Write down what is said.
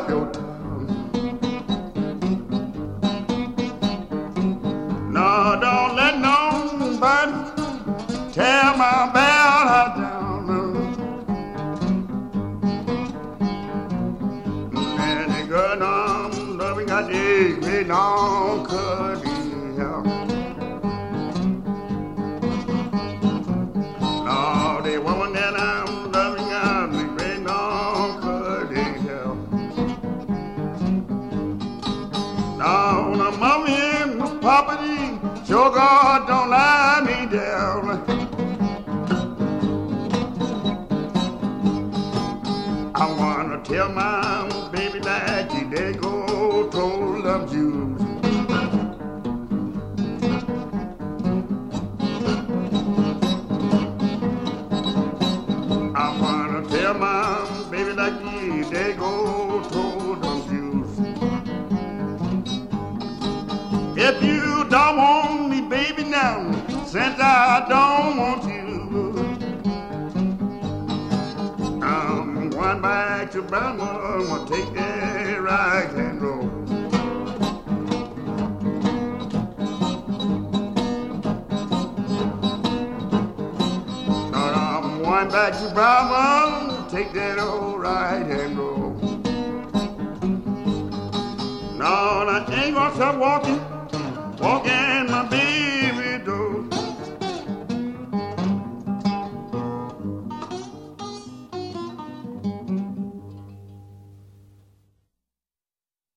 up your tongue. No, don't let nobody tear my bell heart down. And the girl I'm loving got this great long curly hair. No, the woman that I'm loving got this great long curly hair. Now the mommy and the property, sure God don't lie me down. I wanna tell my baby that they go told them Jews. I wanna tell my baby like they go told them Jews. If you don't want me, baby, now, since I don't want you, I'm going back to Brownwood, I'm gonna take that right hand road. I'm going back to Brownwood, take that old right hand road.